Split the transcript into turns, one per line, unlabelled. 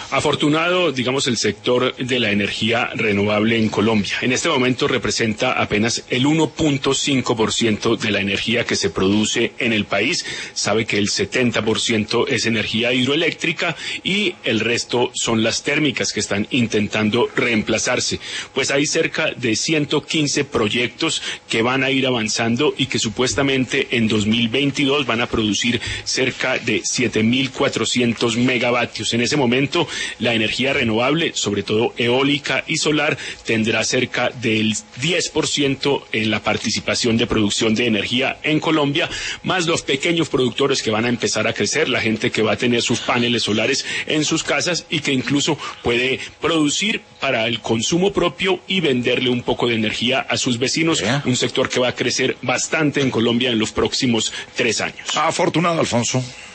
Afortunado, digamos, el sector de la energía renovable en Colombia. En este momento representa apenas el 1.5% de la energía que se produce en el país. Sabe que el 70% es energía hidroeléctrica y el resto son las térmicas que están intentando reemplazarse. Pues hay cerca de 115 proyectos que van a ir avanzando y que supuestamente en 2022 van a producir cerca de 7.400 megavatios. En ese momento, la energía renovable, sobre todo eólica y solar, tendrá cerca del 10% en la participación de producción de energía en Colombia, más los pequeños productores que van a empezar a crecer, la gente que va a tener sus paneles solares en sus casas y que incluso puede producir para el consumo propio y venderle un poco de energía a sus vecinos, un sector que va a crecer bastante en Colombia en los próximos 3 años.
Afortunado, Alfonso.